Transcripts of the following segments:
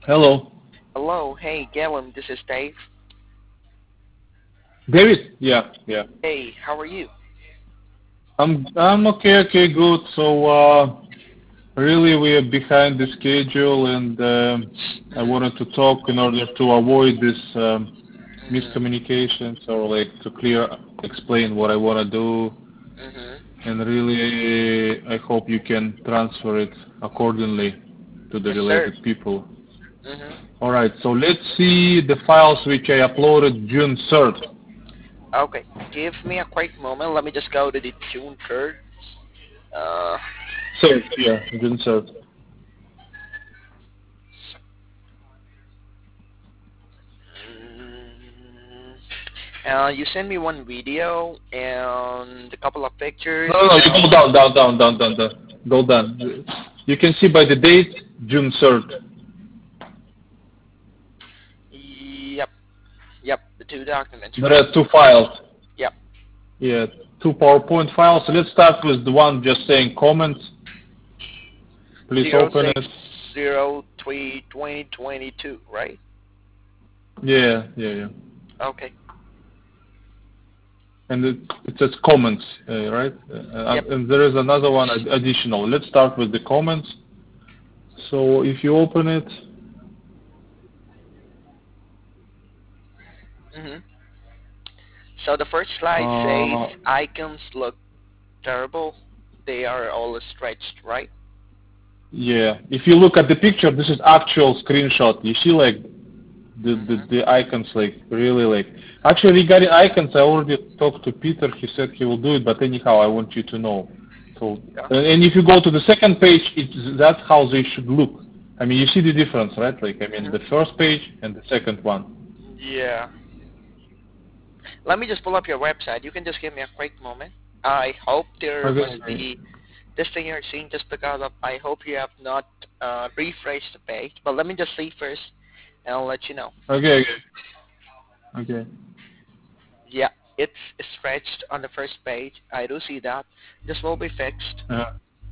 Hello. Hello, hey Galen, this is Dave. David? Yeah, yeah. Hey, how are you? I'm okay, okay, good. So really we are behind the schedule and I Mhm. wanted to talk in order to avoid this Mhm. miscommunications or like to clear explain what I want to do Mhm. and really I hope you can transfer it accordingly to the Yes, sir. related people. Mhm. Alright, so let's see the files which I uploaded June 3rd. Okay, give me a quick moment. Let me just go to the June 3rd. Uh, Third, yeah, June 3rd. mm, you send me one video and a couple of pictures. No, no, no, you go down, down, down, down, down, down. Go down. You can see by the date, June 3rd. Yep, yep, the two documents, There right? are two files. Yep. Yeah, two PowerPoint files. So let's start with the one just saying comments. Please Zero open six it. zero three 2022, right? Yeah, yeah, yeah. Okay. And it says comments, right? Yep. And there is another one additional. Let's start with the comments. So if you open it, Mhm. So the first slide says uh, icons look terrible. They are all stretched, right? yeah. If you look at the picture, this is actual screenshot. You see like Mhm. the icons like really like actually regarding icons I already talked to Peter. He said he will do it, but anyhow I want you to know. So Yeah. and if you go to the second page, that's how they should look. I mean you see the difference, right? Like I mean Mhm. the first page and the second one. Yeah. Let me just pull up your website. You can just give me a quick moment. I hope there Okay. must be this thing you're seeing just because of. I hope you have not refreshed the page. But let me just see first, and I'll let you know. Okay. Okay. Yeah, it's stretched on the first page. I do see that. This will be fixed. Uh,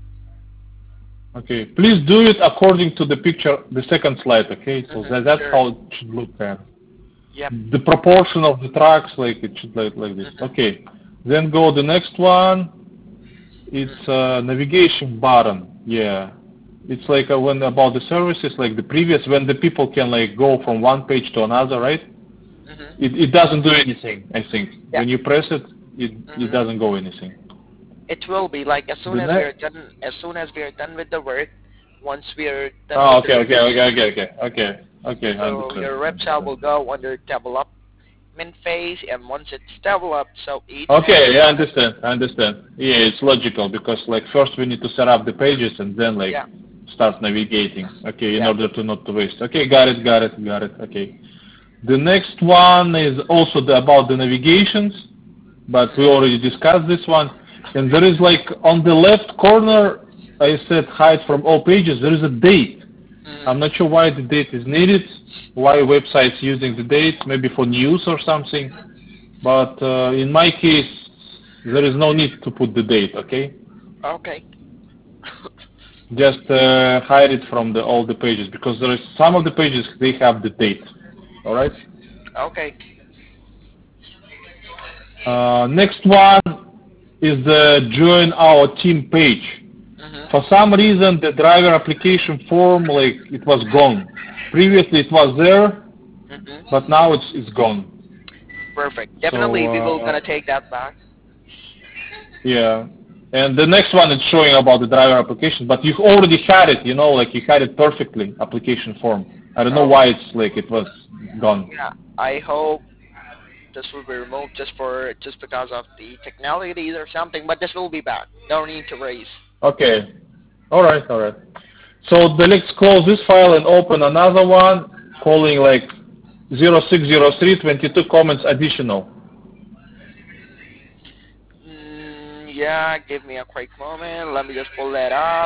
okay. Please do it according to the picture, the second slide. Okay. So Mhm. that's Sure. how it should look. Yep. The proportion of the tracks, like it should like this. Mhm. Okay. Then go the next one. It's Mhm. a navigation button. Yeah. It's like when about the services, like the previous, when the people can like go from one page to another, right? Mhm. It doesn't do anything, I think. Yeah. When you press it, it Mhm. doesn't go anything. It will be like as soon The as we next. are done. As soon as we are done with the work, once we are done Oh, with the okay, work, okay, okay, okay, okay, okay, okay. I so understand. your I website understand. will go under development phase, and once it's developed, so each and Okay, every yeah, I one of understand. I understand. Yeah, it's logical because like first we need to set up the pages and then like yeah, start navigating. Okay, in yeah. order to not to waste. Okay, got it, got it, got it. Okay. The next one is also about the navigations, but we Mhm. already discussed this one. And there is like on the left corner, I said hide from all pages. There is a date. Mhm. I'm not sure why the date is needed, why websites using the date, maybe for news or something. But in my case, there is no need to put the date, okay? Okay. Just hide it from all the pages because there is some of the pages they have the date. All right. Okay. Next one is the join our team page. Mhm. For some reason, the driver application form, like it was gone. Previously, it was there, Mhm. but now it's gone. Perfect. So Definitely, we will gonna take that back. yeah. And the next one is showing about the driver application, but you've already had it, like you had it perfectly, application form. I don't know Oh, why it's like it was gone. yeah. I hope this will be removed just because of the technicalities or something, but this will be back. No need to raise. Okay. All right, all right. So let's close this file and open another one, calling like 060322 comments additional. Yeah, give me a quick moment. Let me just pull that up.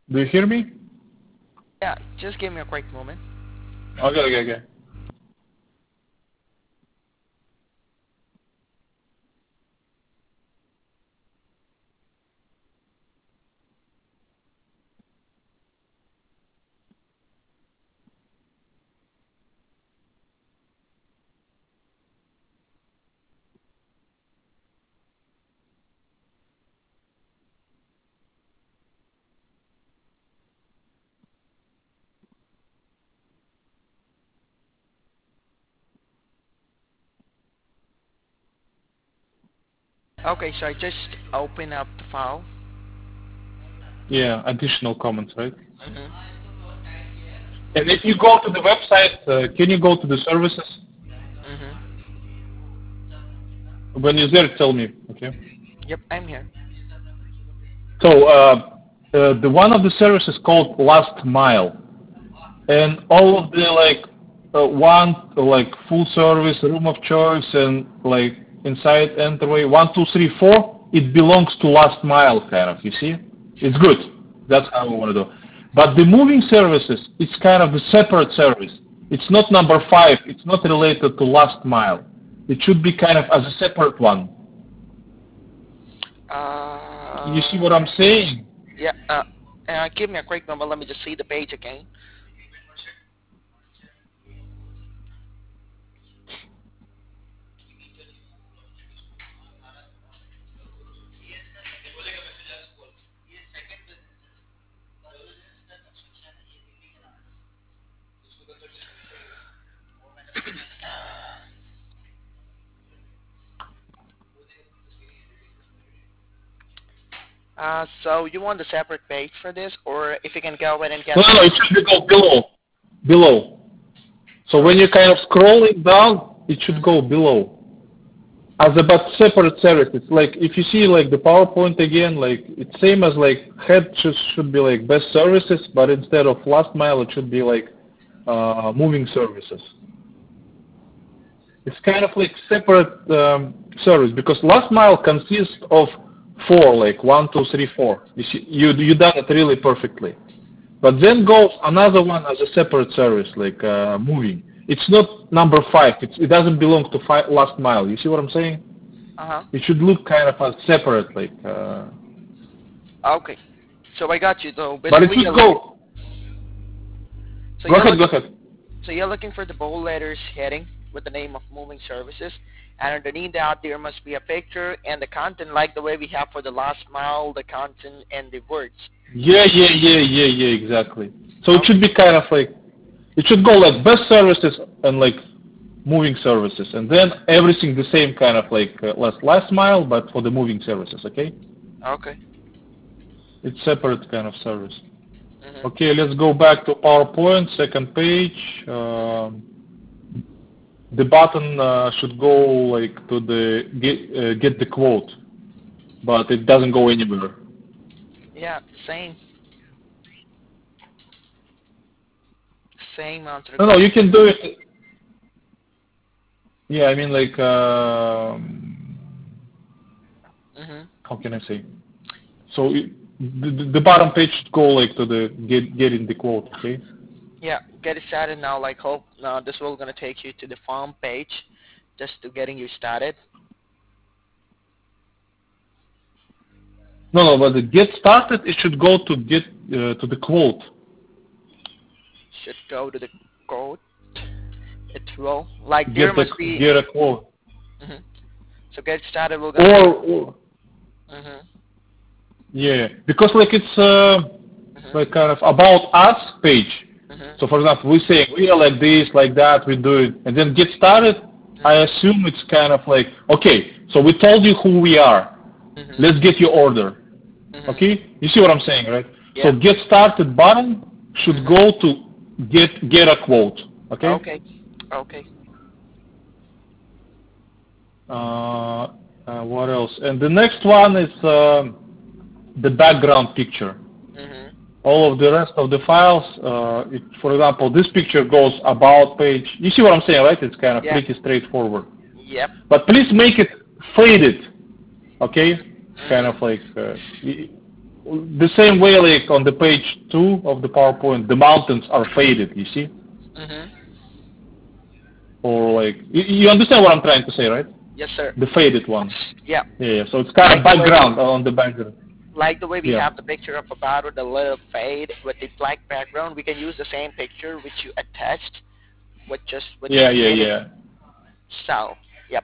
Do you hear me? Yeah, just give me a quick moment. Okay. Okay, so I just open up the file. Yeah, additional comments, right? Mm-hmm. And if you go to the website, can you go to the services? Mm-hmm. When you're there, tell me, okay? Yep, I'm here. So the one of the services called Last Mile, and all of the full service, room of choice, and like inside entryway 1, 2, 3, 4, it belongs to Last Mile kind of. You see, it's good. That's how we want to do. But the moving services, it's kind of a separate service. It's not number 5. It's not related to Last Mile. It should be kind of as a separate one. You see what I'm saying? Yeah, give me a quick moment. Let me just see the page again. So you want a separate page for this, or if you can go ahead and get No, the... it should be go below. Below. So when Sorry? you kind of scrolling down, it should go Mm-hmm. below. As about separate service, it's like if you see like the PowerPoint again, like it's same as like head should be like best services, but instead of last mile, it should be like moving services. It's kind of like separate service because last mile consists of 4, like 1, 2, 3, 4. You see, you done it really perfectly. But then goes another one as a separate service, like moving. It's not number 5. It doesn't belong to last mile. You see what I'm saying? Uh-huh. It should look kind of as separate, like. Okay. So I got you, though. But it Basically, should go. so Go you're ahead. Go looking ahead. so you're looking for the bold letters heading with the name of moving services, and underneath that there must be a picture and the content, like the way we have for the last mile, the content and the words. Yeah. Exactly. So it Okay. should be kind of like. It should go like best services and like moving services, and then everything the same kind of like last mile, but for the moving services. Okay. Okay. It's separate kind of service. Mhm. Okay, let's go back to PowerPoint, second page. The button should go like to the get the quote, but it doesn't go anywhere. Yeah, same. Same answer No, code. you can do it. Yeah, I mean like, Mhm. how can I say? So the bottom page should go like to the getting the quote. Okay. Yeah, get it started now. Like, hope now this will gonna take you to the farm page, just to getting you started. No, but the get started, it should go to get to the quote. Should go to the code. It will. Like there Get the must be. get a quote. Mhm. So get started. We're gonna take. Or Mhm. yeah, because like it's Mhm. like kind of about us page. Mhm. So for example, we say we are like this, like that, we do it, and then get started. I Mhm. assume it's kind of like, okay, so we told you who we are. Mhm. Let's get your order. Mhm. Okay, you see what I'm saying, right? So Yep. get started button should Mhm. go to get a quote. Okay. Okay. Okay. What else? And the next one is the background picture. Mhm. All of the rest of the files, for example, this picture goes about page. You see what I'm saying, right? It's kind of Yeah. pretty straightforward. Yep. But please make it faded, okay? Kind Mhm. of like, the same way like on the page 2 of the PowerPoint, the mountains are faded, you see? Mhm. Or like, you understand what I'm trying to say, right? Yes, sir. The faded ones. Yeah. Yeah, so it's kind of Like the way background on the background. like the way we Yeah. have the picture of a bat with a little fade with the black background, we can use the same picture which you attached with Yeah, the yeah, heading. yeah. So, yep.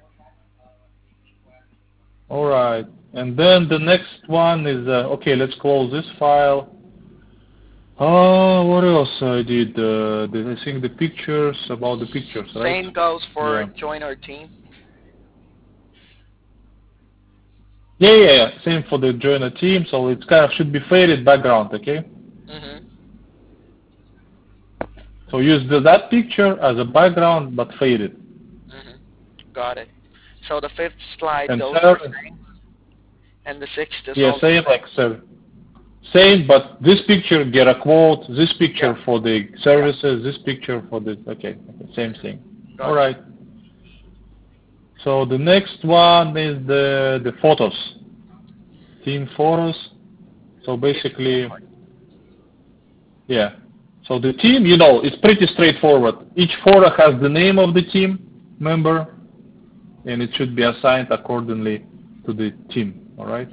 All right. And then the next one is, okay, let's close this file. What else I did? I think the pictures, about the pictures, right? Same goes for Yeah. join our team. Yeah, yeah, yeah. Same for the joiner team, so it's kind of should be faded background, okay? Mhm. So use that picture as a background, but faded. Mhm. Got it. So the fifth slide And goes for third, same, and the sixth is yeah, also same same. like so. Same, but this picture get a quote, this Yeah. picture for the Yeah. services, this picture for the, okay, same thing. All Gotcha. right. So the next one is the photos, team photos. So Team basically, forward. yeah. So the team, it's pretty straightforward. Each photo has the name of the team member, and it should be assigned accordingly to the team. All right.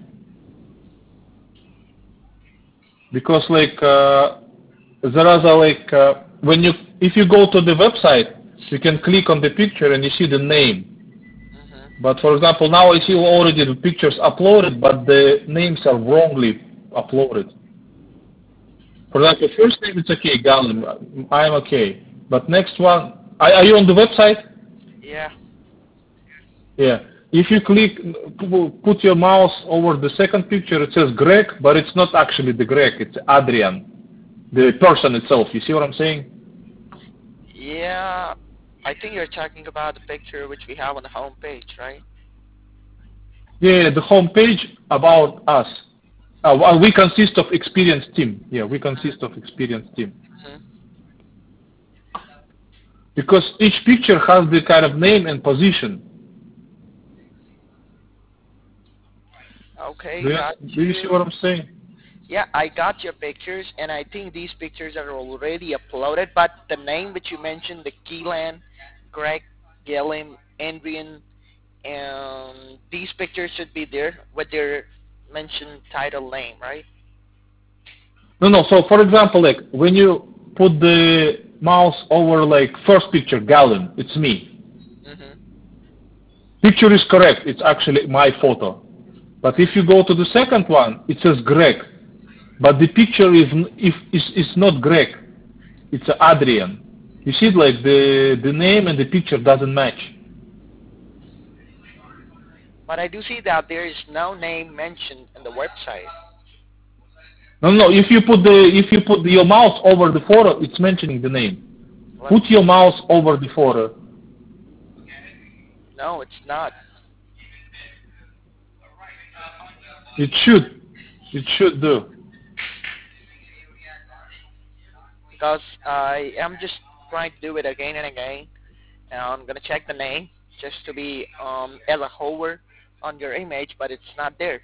Because like there are like if you go to the website, you can click on the picture and you see the name. Mhm. But for example, now I see already the pictures uploaded, but the names are wrongly uploaded. For example, first name it's okay, Galen, I'm okay. But next one, are you on the website? Yeah. Yeah. If you click, put your mouse over the second picture, it says Greg, but it's not actually the Greg, it's Adrian, the person itself. You see what I'm saying? Yeah. I think you're talking about the picture which we have on the home page, right? Yeah, the home page about us. We consist of experienced team. Yeah, we consist of experienced team. Mhm. Because each picture has the kind of name and position. Okay, Do you, got do you see you. what I'm saying? Yeah, I got your pictures, and I think these pictures are already uploaded, but the name which you mentioned, the Keelan, Greg, Gilliam, Adrian, and these pictures should be there with their mentioned title name, right? No, no. So for example, like when you put the mouse over like first picture, Galen, it's me. Mhm. Picture is correct. It's actually my photo. But if you go to the second one, it says Greg. But the picture is not Greg. It's Adrian. You see, like the name and the picture doesn't match. But I do see that there is no name mentioned in the website. No, no. If you put your mouse over the photo, it's mentioning the name. Let me Put your see. mouse over the photo. No, it's not. It should. It should do. Because I am just trying to do it again and again. And I'm gonna check the name just to be as a hover on your image, but it's not there.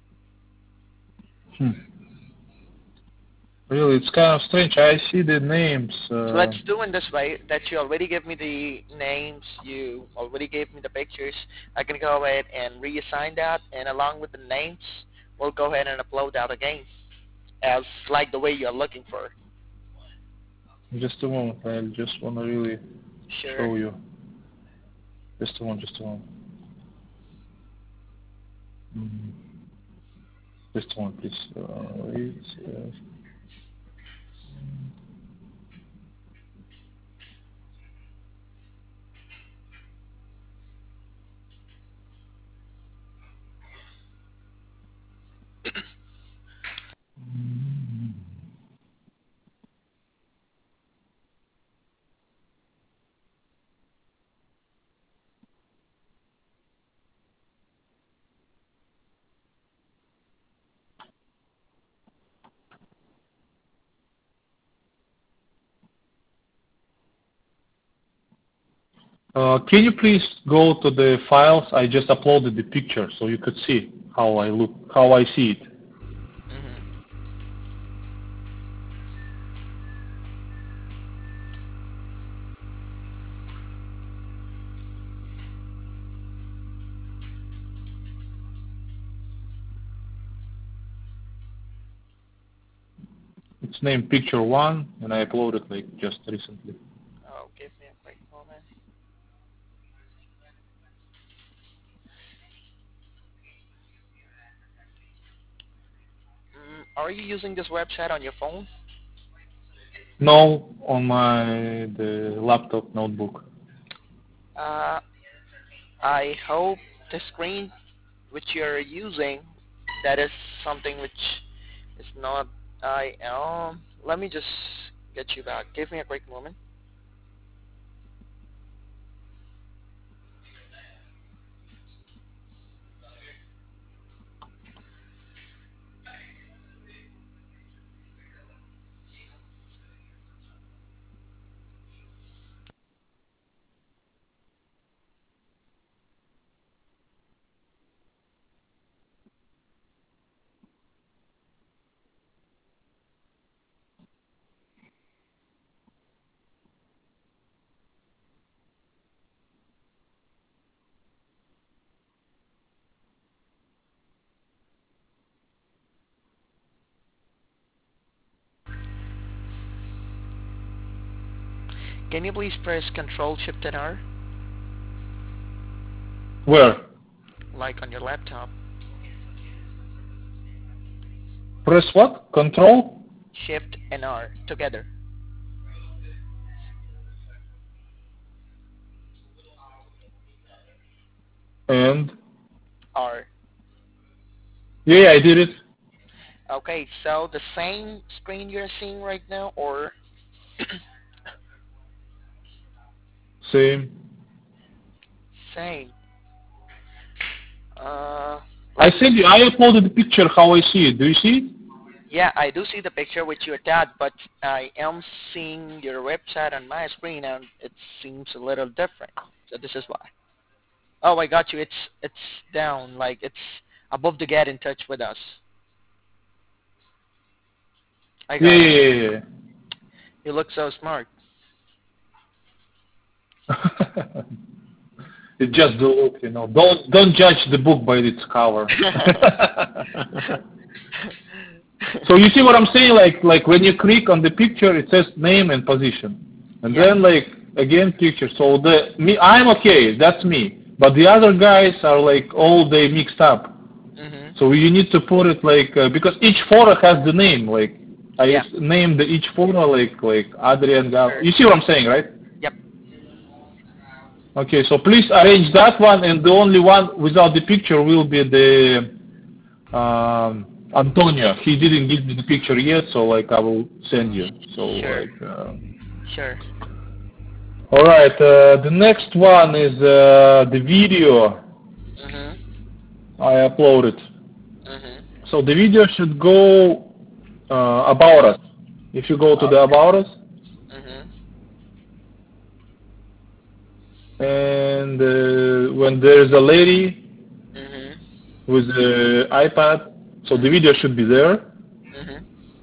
Hmm. Really, it's kind of strange. I see the names. So let's do in this way that you already gave me the names, you already gave me the pictures. I can go ahead and reassign that, and along with the names, we'll go ahead and upload that again as like the way you're looking for. Just a moment. I just want to really Sure. show you. Just a moment. Just a moment. Mhm. Just a moment, please. Wait. Can you please go to the files? I just uploaded the picture so you could see how I look, how I see it. Mhm. It's named Picture One, and I uploaded like just recently. Oh, give me a quick moment. Are you using this website on your phone? No, on the laptop notebook. Uh, I hope the screen which you're using, that is something which is not. Let me just get you back. Give me a quick moment. Can you please press Control Shift and R, Where? like on your laptop? Press what? Control? Shift and R together. And R. yeah, I did it. Okay, so the same screen you're seeing right now, or Same. same? Uh, I let me. sent you. I uploaded the picture how I see it. Do you see it? Yeah, I do see the picture which you attached, but I am seeing your website on my screen, and it seems a little different. So this is why. Oh, I got you. It's down, like it's above the get in touch with us. I Yeah, got you. yeah, yeah. You look so smart. Yeah. It's just the look, you know. Don't judge the book by its cover. So you see what I'm saying? Like when you click on the picture, it says name and position, and Yeah. then like again picture. So I'm okay. That's me. But the other guys are like all they mixed up. Mhm. So you need to put it like because each photo has the name. Like I Yeah. named each photo like Adrian Gav. Sure. You see what I'm saying, right? Yep. Okay. So please arrange that one, and the only one without the picture will be the Antonio. He didn't give me the picture yet, so like I will send you. So Sure. like. Sure. All right. The next one is the video Mhm. I uploaded. Mhm. So the video should go about us. If you go to the Okay. about us, Mhm. and when there's a lady Mhm. with the iPad, so the Mhm. video should be there. Mhm.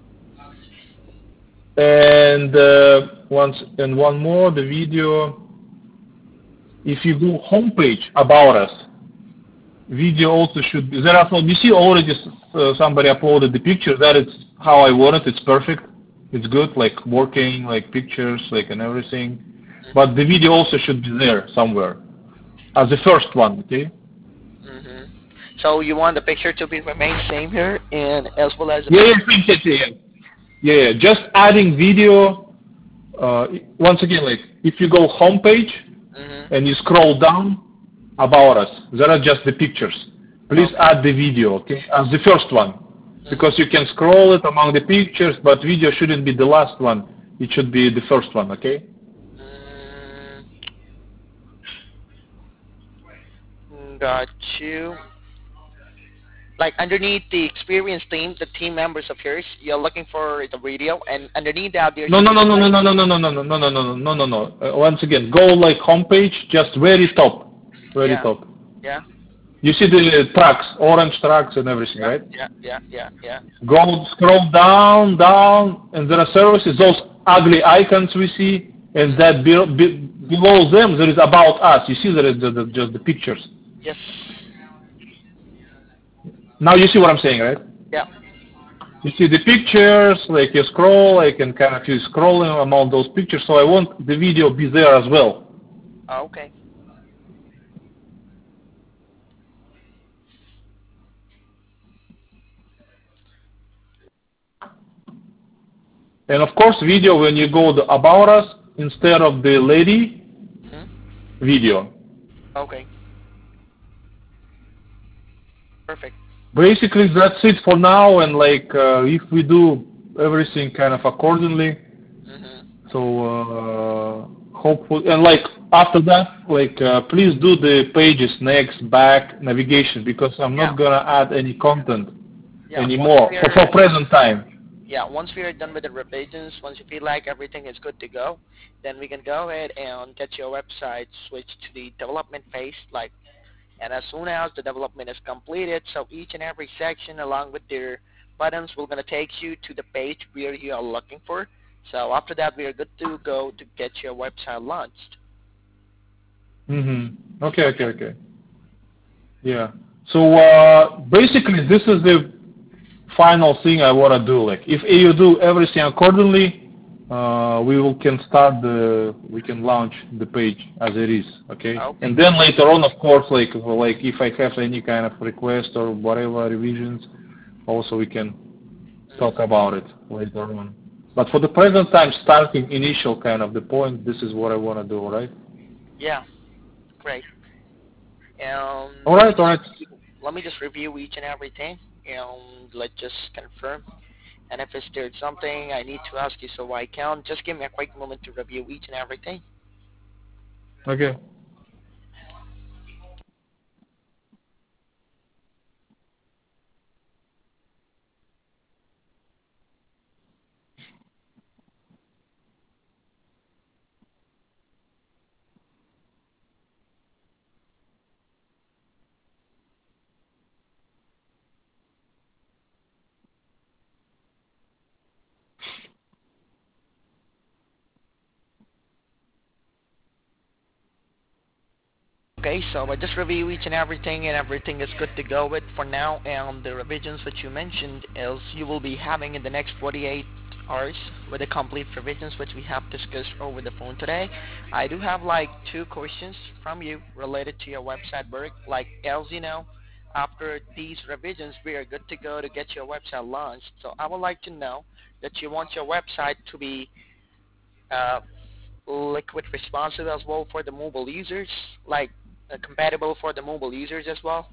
And one more, the video. If you go homepage about us, video also should be there. Also, you see already somebody uploaded the picture. That is how I want it. It's perfect. It's good, like working, like pictures, like and everything. Mhm. But the video also should be there somewhere as the first one. Okay. Mhm. So you want the picture to be remain same here, and as well as the Yeah, picture. yeah, yeah, yeah, yeah, yeah. Just adding video. Once again, like if you go homepage Mhm. and you scroll down about us, there are just the pictures. Please Okay. add the video, okay, as the first one, because Mhm. you can scroll it among the pictures, but video shouldn't be the last one. It should be the first one, okay? Got you. Like underneath the experienced team, the team members of yours, you're looking for the video, and underneath that there No, should no, be no, the no, no, name. no, no, no, no, no, no, no, no, no, no, no. Once again, go like homepage, just very top, very Yeah. top. Yeah. You see the tracks, orange tracks and everything, Yeah. right? Yeah. Yeah. Yeah. Yeah. Go scroll down, down, and there are services, those ugly icons we see, and Mhm. that below them there is about us. You see there is just the pictures. Yes. Now you see what I'm saying, right? Yeah. You see the pictures, like you scroll, I can kind of use scrolling among those pictures, so I want the video be there as well. Okay. And of course, video when you go the about us instead of the lady Hmm. video. Okay. Perfect. Basically, that's it for now. And like, if we do everything kind of accordingly, Hmm. so hopefully, and like after that, like please do the pages next, back, navigation because I'm Yeah. not gonna add any content Yeah. Once anymore we for are present time. Yeah, once we are done with the revisions, once you feel like everything is good to go, then we can go ahead and get your website switched to the development phase. And as soon as the development is completed, so each and every section along with their buttons will gonna take you to the page where you are looking for. So after that, we are good to go to get your website launched. Okay, okay, Okay. okay. Yeah. So basically, this is the final thing I want to do. Like, if you do everything accordingly, we can launch the page as it is. Okay. Okay. And then later on, of course, like if I have any kind of request or whatever revisions, also we can talk Hmm. about it later on. But for the present time, starting initial kind of the point, this is what I want to do. Right. Yeah. Great. All Let me right. All just right. review each and everything, and let's just confirm. And if there's something I need to ask you so I can, just give me a quick moment to review each and everything. Okay. Okay, so I just review each and everything is good to go with for now. And the revisions that you mentioned is you will be having in the next 48 hours with the complete revisions which we have discussed over the phone today. I do have like two questions from you related to your website work. Like as you know, after these revisions, we are good to go to get your website launched. So I would like to know that you want your website to be uh, liquid responsive as well for the mobile users, like compatible for the mobile users as well.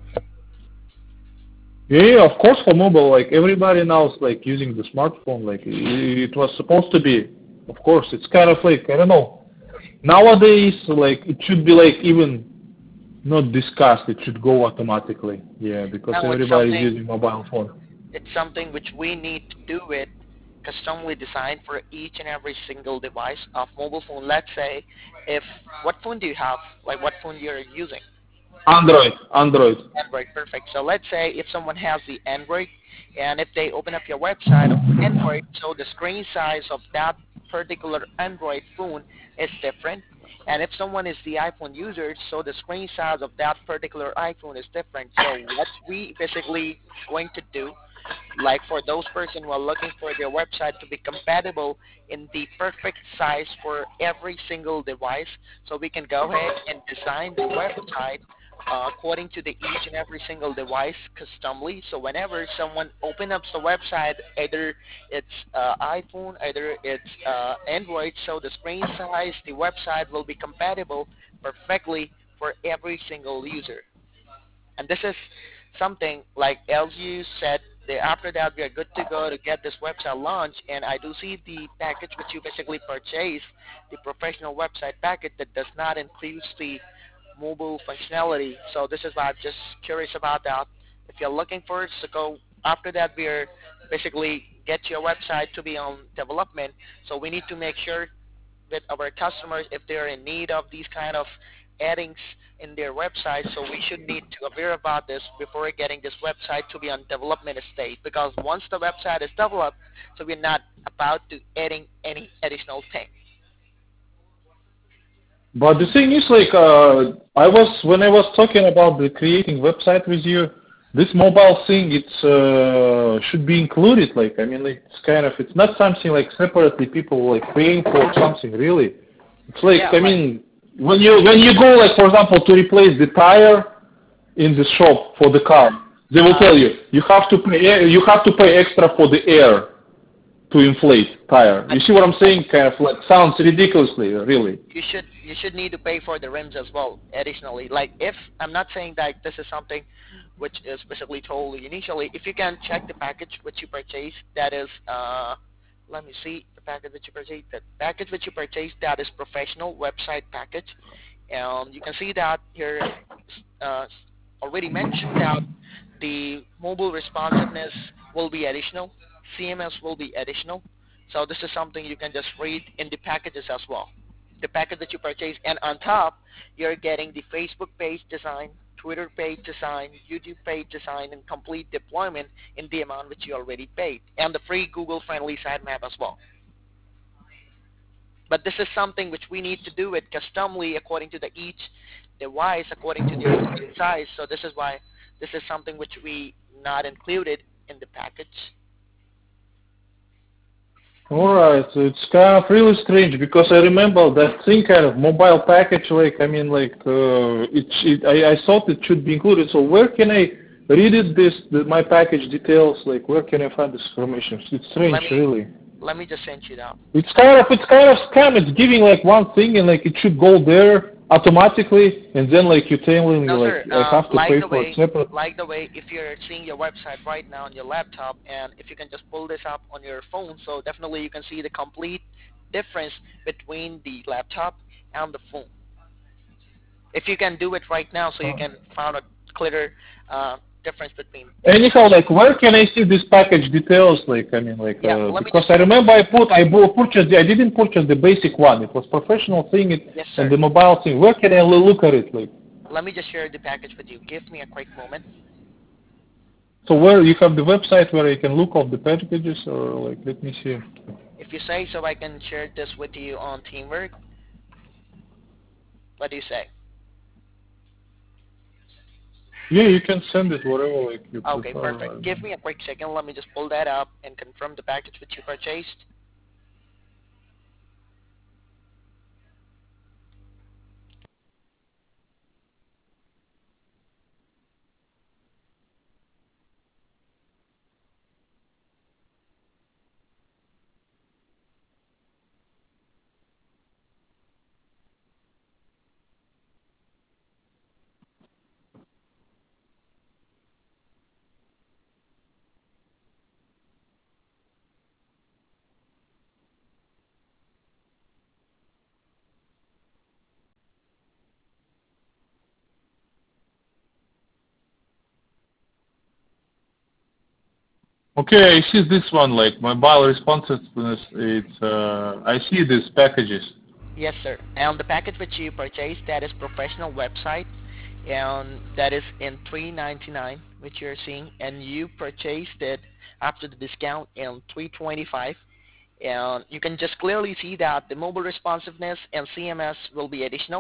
Yeah, yeah, of course for mobile, like everybody now is like using the smartphone, like it was supposed to be. Of course, it's kind of like, I don't know. Nowadays, like it should be like even not discussed, it should go automatically. Yeah, because Now everybody is using mobile phone. it's something which we need to do it customly designed for each and every single device of mobile phone. Let's say if what phone do you have? Like what phone you're using? Android, Android. Android, perfect. So let's say if someone has the Android, and if they open up your website of Android, so the screen size of that particular Android phone is different. And if someone is the iPhone user, so the screen size of that particular iPhone is different. So what we basically going to do, like for those person who are looking for their website to be compatible in the perfect size for every single device, so we can go ahead and design the website according to the each and every single device customly. So whenever someone open up the website, either it's iPhone, either it's Android, so the screen size, the website will be compatible perfectly for every single user. And this is something like LG said. After that, we are good to go to get this website launched. And I do see the package which you basically purchased, the professional website package that does not include the mobile functionality. So this is why I'm just curious about that. If you're looking for it, so go after that. We're basically get your website to be on development. So we need to make sure with our customers if they're in need of these kind of addings in their website. So we should need to aware about this before getting this website to be on development state. Because once the website is developed, so we're not about to adding any additional thing. But the thing is, like, when I was talking about the creating website with you, this mobile thing, it's should be included. Like, I mean, it's kind of, it's not something like separately people like paying for something really. It's like, Yeah, I like mean, when you go, like, for example, to replace the tire in the shop for the car, they will uh tell you you have to pay extra for the air to inflate tire. but You see what I'm but saying? Kind of like sounds ridiculously, really. you should need to pay for the rims as well additionally. Like, if I'm not saying that this is something which is specifically told initially, if you can check the package which you purchased, that is let me see the package that you purchased. The package which you purchased, that is professional website package. You can see that here uh, already mentioned that the mobile responsiveness will be additional, CMS will be additional. So this is something you can just read in the packages as well. The package that you purchase, and on top, you're getting the Facebook page design, Twitter page design, YouTube page design, and complete deployment in the amount which you already paid, and the free Google-friendly sitemap as well. But this is something which we need to do it customly according to the each device, according to their size. So this is why this is something which we not included in the package. Alright, so it's kind of really strange because I remember that thing kind of mobile package, like, I mean, like, I thought it should be included. So where can I read it, my package details, like, where can I find this information? It's strange, Let me really. let me just send you that. It's kind of scam. It's giving like one thing and like it should go there automatically, and then like you're telling me No, like sir. I have to pay for it separate. Like the way, if you're seeing your website right now on your laptop, and if you can just pull this up on your phone, so definitely you can see the complete difference between the laptop and the phone. If you can do it right now, so you can find a clearer difference between both. Anyhow, like where can I see this package details? Like I mean, like Yeah, let me because just. I remember I didn't purchase the basic one. It was professional thing Yes, and sir. the mobile thing. Where can I look at it? Like Let me just share the package with you. Give me a quick moment. so where you have the website where you can look up the packages or like let me see. If you say so, I can share this with you on Teamwork. What do you say? Yeah, you can send it wherever like you Okay, prefer. perfect. Give me a quick second. Let me just pull that up and confirm the package which you purchased. Okay, I see this one, like mobile responsiveness. It's I see these packages. Yes, sir. And the package which you purchased, that is professional website, and that is in 399, which you're seeing, and you purchased it after the discount in 325. And you can just clearly see that the mobile responsiveness and CMS will be additional.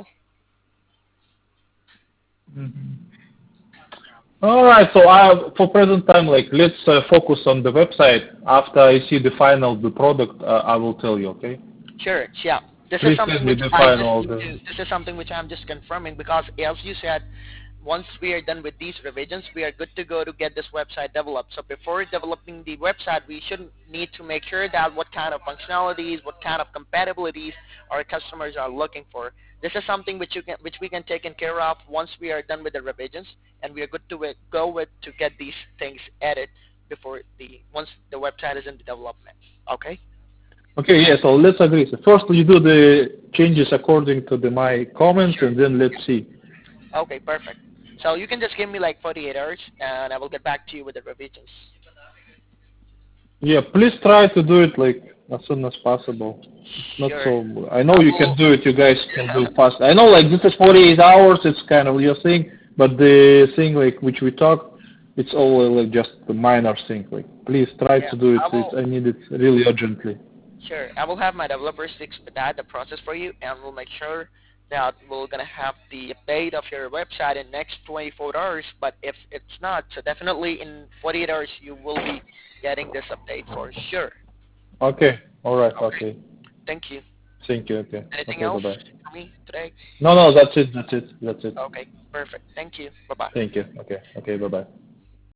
All right, so for present time, like let's focus on the website. After I see the final the product, I will tell you. Okay? Sure, yeah. This is Please something send me which the I just final. need to. This is something which I'm just confirming because, as you said, once we are done with these revisions, we are good to go to get this website developed. So before developing the website, we should need to make sure that what kind of functionalities, what kind of compatibilities our customers are looking for. This is something which we can take care of once we are done with the revisions, and we are good to go with to get these things added before once the website is in the development. Okay. Okay, yeah. So let's agree. So first you do the changes according to my comments, Sure. and then let's see. Okay, perfect. So you can just give me like 48 hours, and I will get back to you with the revisions. Yeah, please try to do it like as soon as possible. It's not Sure. so. I know I you can will. do it. You guys can do fast. I know like this is 48 hours. It's kind of your thing, but the thing like which we talked, it's all like just a minor thing. Like please try Yeah, to do it. I will. I need it really urgently. Sure, I will have my developers expedite the process for you, and we'll make sure that we're gonna have the update of your website in next 24 hours. But if it's not, so definitely in 48 hours you will be getting this update for sure. Okay. All right. Okay. Okay. Thank you. Thank you. Okay. Anything Okay. Bye else bye. for me today? No, no, that's it. That's it. That's it. Okay. Perfect. Thank you. Bye bye. Thank you. Okay. Okay. Bye bye.